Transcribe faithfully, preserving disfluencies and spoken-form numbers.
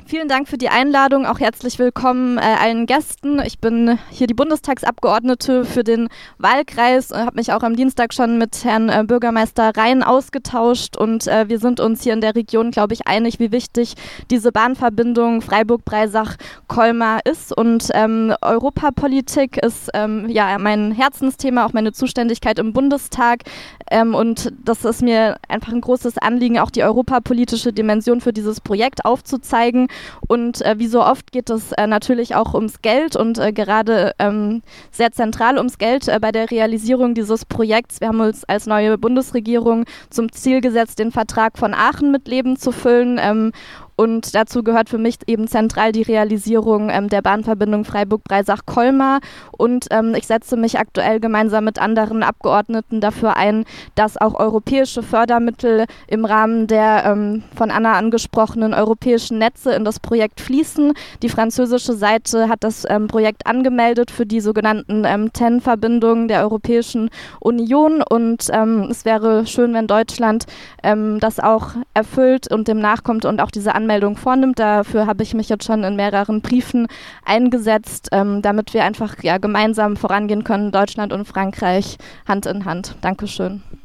vielen Dank für die Einladung. Auch herzlich willkommen äh, allen Gästen. Ich bin hier die Bundestagsabgeordnete für den Wahlkreis, äh, habe mich auch am Dienstag schon mit Herrn äh, Bürgermeister Rhein ausgetauscht und äh, wir sind uns hier in der Region, glaube ich, einig, wie wichtig diese Bahnverbindung Freiburg-Breisach-Colmar ist. Und ähm, Europapolitik ist ähm, ja mein Herzensthema, auch meine Zuständigkeit im Bundestag. Ähm, und das ist mir einfach ein großes Anliegen, auch die europapolitische Dimension für dieses Projekt aufzuzeigen. Und äh, wie so oft geht es äh, natürlich auch ums Geld und äh, gerade ähm, sehr zentral ums Geld äh, bei der Realisierung dieses Projekts. Wir haben uns als neue Bundesregierung zum Ziel gesetzt, den Vertrag von Aachen mit Leben zu füllen. Ähm, Und dazu gehört für mich eben zentral die Realisierung ähm, der Bahnverbindung Freiburg-Breisach-Colmar. Und ähm, ich setze mich aktuell gemeinsam mit anderen Abgeordneten dafür ein, dass auch europäische Fördermittel im Rahmen der ähm, von Anna angesprochenen europäischen Netze in das Projekt fließen. Die französische Seite hat das ähm, Projekt angemeldet für die sogenannten ähm, T E N-Verbindungen der Europäischen Union. Und ähm, es wäre schön, wenn Deutschland ähm, das auch erfüllt und dem nachkommt und auch diese Anmeldung vornimmt. Dafür habe ich mich jetzt schon in mehreren Briefen eingesetzt, ähm, damit wir einfach ja, gemeinsam vorangehen können, Deutschland und Frankreich Hand in Hand. Dankeschön.